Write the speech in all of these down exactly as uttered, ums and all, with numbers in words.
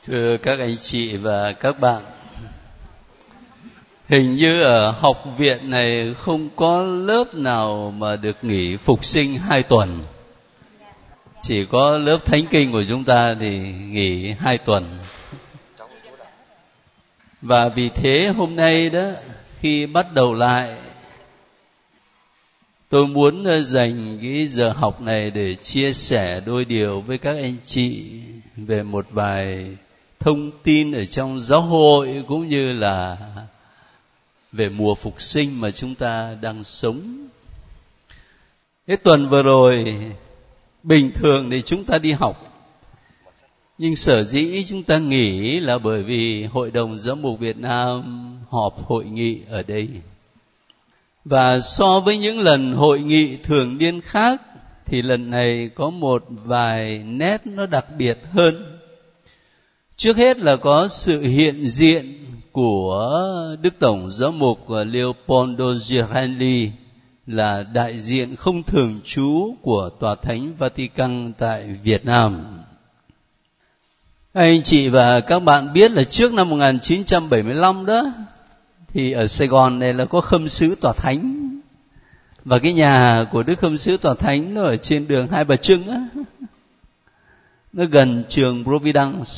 Thưa các anh chị và các bạn, hình như ở học viện này không có lớp nào mà được nghỉ phục sinh hai tuần. Chỉ có lớp thánh kinh của chúng ta thì nghỉ hai tuần. Và vì thế hôm nay đó, khi bắt đầu lại, tôi muốn dành cái giờ học này để chia sẻ đôi điều với các anh chị về một vài thông tin ở trong giáo hội cũng như là về mùa phục sinh mà chúng ta đang sống. Cái tuần vừa rồi, bình thường thì chúng ta đi học, nhưng sở dĩ chúng ta nghỉ là bởi vì Hội đồng Giám mục Việt Nam họp hội nghị ở đây. Và so với những lần hội nghị thường niên khác thì lần này có một vài nét nó đặc biệt hơn. Trước hết là có sự hiện diện của Đức Tổng Giám mục Leopoldo Girelli, là đại diện không thường trú của Tòa Thánh Vatican tại Việt Nam. Anh chị và các bạn biết là trước năm một nghìn chín trăm bảy mươi lăm đó, thì ở Sài Gòn này là có khâm sứ Tòa Thánh. Và cái nhà của Đức Khâm sứ Tòa Thánh nó ở trên đường Hai Bà Trưng á, nó gần trường Providence.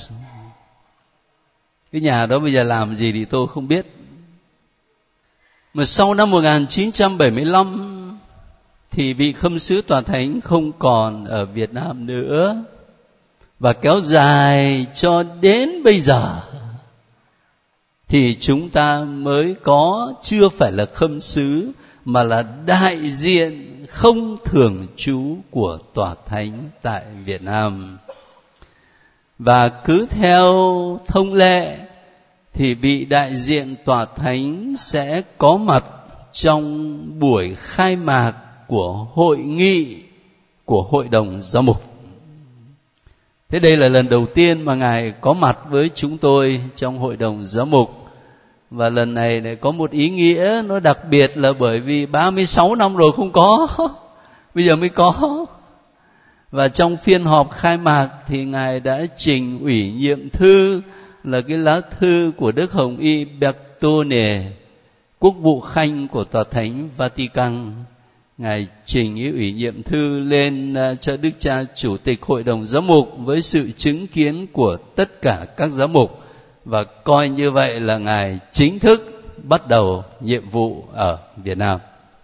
Cái nhà đó bây giờ làm gì thì tôi không biết. Mà sau năm một nghìn chín trăm bảy mươi lăm thì vị khâm sứ Tòa Thánh không còn ở Việt Nam nữa, và kéo dài cho đến bây giờ thì chúng ta mới có, chưa phải là khâm sứ mà là đại diện không thường trú của Tòa Thánh tại Việt Nam. Và cứ theo thông lệ thì vị đại diện Tòa Thánh sẽ có mặt trong buổi khai mạc của hội nghị của Hội đồng Giám mục. Thế đây là lần đầu tiên mà Ngài có mặt với chúng tôi trong Hội đồng Giám mục. Và lần này lại có một ý nghĩa nó đặc biệt là bởi vì ba mươi sáu năm rồi không có, bây giờ mới có. Và trong phiên họp khai mạc thì Ngài đã trình ủy nhiệm thư là cái lá thư của Đức Hồng Y Bertone, quốc vụ khanh của Tòa Thánh Vatican. Ngài trình ý ủy nhiệm thư lên cho Đức Cha Chủ tịch Hội đồng Giám mục với sự chứng kiến của tất cả các giám mục, và coi như vậy là Ngài chính thức bắt đầu nhiệm vụ ở Việt Nam.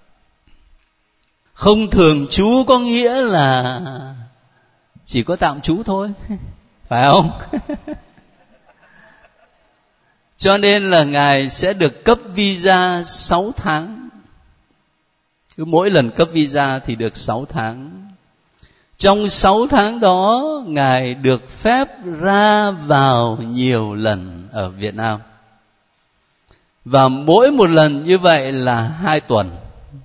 Không thường trú có nghĩa là chỉ có tạm trú thôi, phải không? Cho nên là Ngài sẽ được cấp visa sáu tháng. Cứ mỗi lần cấp visa thì được sáu tháng. Trong sáu tháng đó, Ngài được phép ra vào nhiều lần ở Việt Nam. Và mỗi một lần như vậy là hai tuần.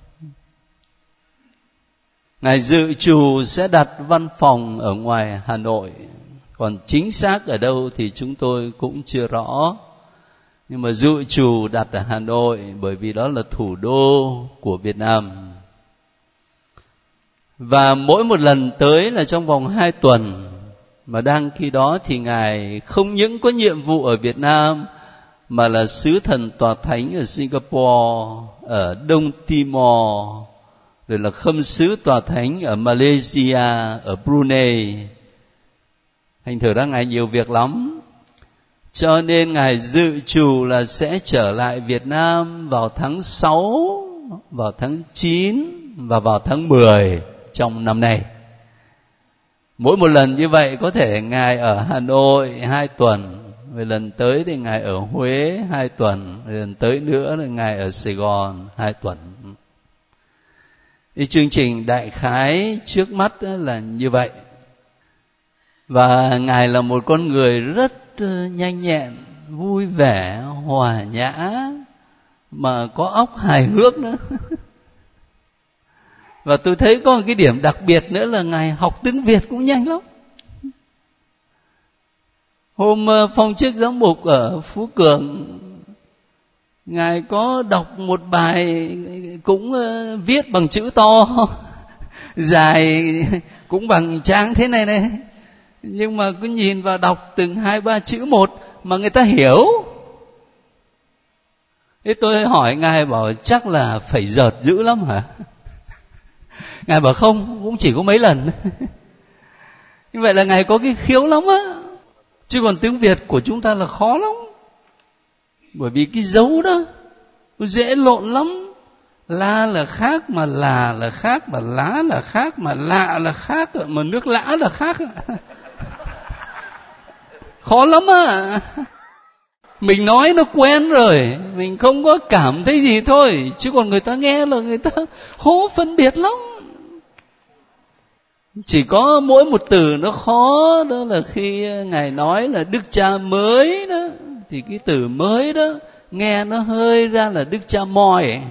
Ngài dự trù sẽ đặt văn phòng ở ngoài Hà Nội. Còn chính xác ở đâu thì chúng tôi cũng chưa rõ. Nhưng mà dự trù đặt ở Hà Nội bởi vì đó là thủ đô của Việt Nam. Và mỗi một lần tới là trong vòng hai tuần. Mà đang khi đó thì Ngài không những có nhiệm vụ ở Việt Nam, mà là sứ thần Tòa Thánh ở Singapore, ở Đông Timor, rồi là khâm sứ Tòa Thánh ở Malaysia, ở Brunei. Thành thử ra Ngài nhiều việc lắm. Cho nên Ngài dự trù là sẽ trở lại Việt Nam vào tháng sáu, vào tháng chín và vào tháng mười trong năm nay. Mỗi một lần như vậy có thể Ngài ở Hà Nội hai tuần, rồi lần tới thì Ngài ở Huế hai tuần, rồi lần tới nữa là Ngài ở Sài Gòn hai tuần. Cái chương trình đại khái trước mắt là như vậy. Và Ngài là một con người rất nhanh nhẹn, vui vẻ, hòa nhã, mà có óc hài hước nữa. Và tôi thấy có một cái điểm đặc biệt nữa là Ngài học tiếng Việt cũng nhanh lắm. Hôm phong chức giám mục ở Phú Cường, Ngài có đọc một bài cũng viết bằng chữ to, dài cũng bằng trang thế này này. Nhưng mà cứ nhìn vào đọc từng hai ba chữ một mà người ta hiểu. Thế tôi hỏi Ngài, bảo chắc là phải dợt dữ lắm hả? Ngài bảo không, cũng chỉ có mấy lần. Như vậy là Ngài có cái khiếu lắm á. Chứ còn tiếng Việt của chúng ta là khó lắm. Bởi vì cái dấu đó nó dễ lộn lắm. La là khác, mà là là khác, mà lá là khác, mà lạ là khác, mà nước lã là khác. Khó lắm á. Mình nói nó quen rồi, mình không có cảm thấy gì thôi. Chứ còn người ta nghe là người ta khó phân biệt lắm. Chỉ có mỗi một từ nó khó, đó là khi Ngài nói là Đức Cha mới đó, thì cái từ mới đó nghe nó hơi ra là Đức Cha moi.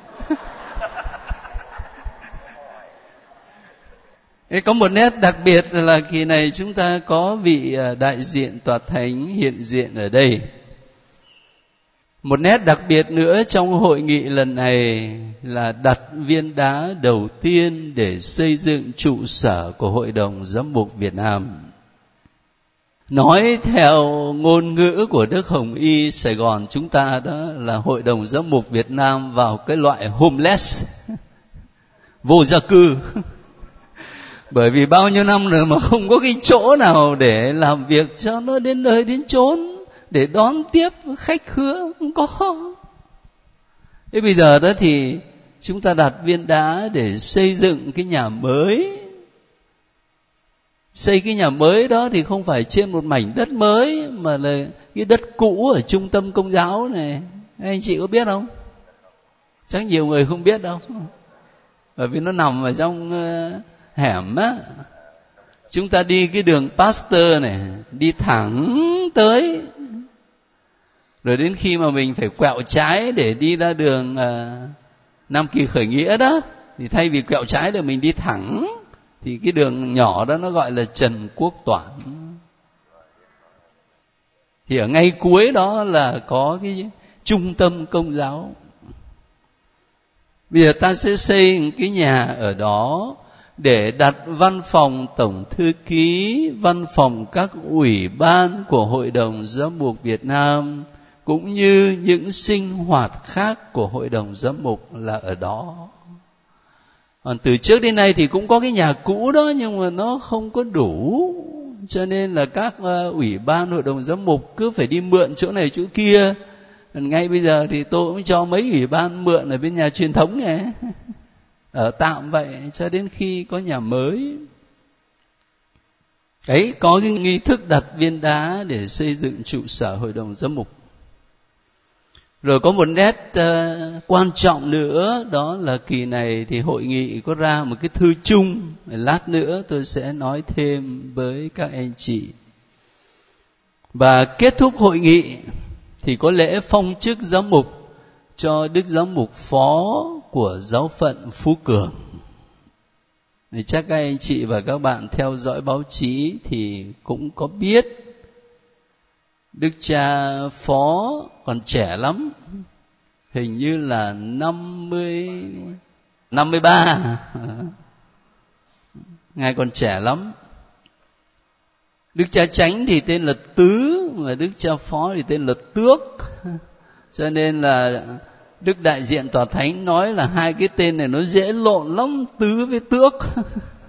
Có một nét đặc biệt là kỳ này chúng ta có vị đại diện Tòa Thánh hiện diện ở đây. Một nét đặc biệt nữa trong hội nghị lần này là đặt viên đá đầu tiên để xây dựng trụ sở của Hội đồng Giám mục Việt Nam. Nói theo ngôn ngữ của Đức Hồng Y Sài Gòn chúng ta đó là Hội đồng Giám mục Việt Nam vào cái loại homeless, vô gia cư. Bởi vì bao nhiêu năm rồi mà không có cái chỗ nào để làm việc cho nó đến nơi đến chốn, để đón tiếp khách khứa, không có. Thế bây giờ đó thì chúng ta đặt viên đá để xây dựng cái nhà mới. Xây cái nhà mới đó thì không phải trên một mảnh đất mới, mà là cái đất cũ ở trung tâm Công giáo này. Anh chị có biết không? Chắc nhiều người không biết đâu. Bởi vì nó nằm ở trong hẻm á. Chúng ta đi cái đường Pasteur này, đi thẳng tới, rồi đến khi mà mình phải quẹo trái để đi ra đường uh, Nam Kỳ Khởi Nghĩa đó, thì thay vì quẹo trái để mình đi thẳng, thì cái đường nhỏ đó nó gọi là Trần Quốc Toản. Thì ở ngay cuối đó là có cái trung tâm Công giáo. Bây giờ ta sẽ xây một cái nhà ở đó để đặt văn phòng tổng thư ký, văn phòng các ủy ban của Hội đồng Giám mục Việt Nam, cũng như những sinh hoạt khác của Hội đồng Giám mục là ở đó. Còn từ trước đến nay thì cũng có cái nhà cũ đó, nhưng mà nó không có đủ, cho nên là các uh, ủy ban Hội đồng Giám mục cứ phải đi mượn chỗ này chỗ kia. Ngay bây giờ thì tôi cũng cho mấy ủy ban mượn ở bên nhà truyền thống này, ở tạm vậy cho đến khi có nhà mới. Đấy, có cái nghi thức đặt viên đá để xây dựng trụ sở Hội đồng Giám mục. Rồi có một nét uh, quan trọng nữa, đó là kỳ này thì hội nghị có ra một cái thư chung. Lát nữa tôi sẽ nói thêm với các anh chị. Và kết thúc hội nghị thì có lễ phong chức giám mục cho Đức Giám mục Phó của giáo phận Phú Cường. Thì chắc các anh chị và các bạn theo dõi báo chí thì cũng có biết Đức cha Phó còn trẻ lắm, hình như là năm mươi, năm mươi ba. Ngài còn trẻ lắm. Đức cha Chánh thì tên là Tứ, mà Đức cha Phó thì tên là Tước. Cho nên là Đức đại diện Tòa Thánh nói là hai cái tên này nó dễ lộn lắm, Tứ với Tước.